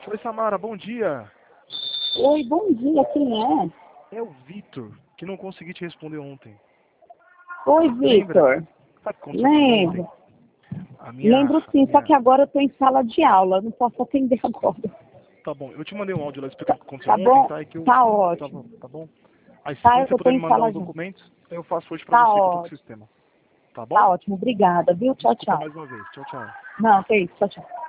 Oi, Samara, bom dia. Oi, bom dia, quem é? É o Vitor, que não consegui te responder ontem. Oi, Lembra? Vitor. Sabe o que aconteceu comigo ontem? Lembro. A Lembro minha, sim, só que agora eu tô em sala de aula, não posso atender agora. Tá bom, eu te mandei um áudio lá explicando o que aconteceu Tá ontem, bom? tá? É que eu... Tá Tá bom, ótimo. tá bom? Aí, Tá, quando é você que eu puder tô me em mandar sala os de... documentos, eu faço hoje pra Tá você, que eu tô com o ótimo. sistema. Tá bom? Tá ótimo, obrigada, viu? Tchau, Desculpa tchau. mais uma vez. Tchau, tchau. Não, que isso, tchau, tchau.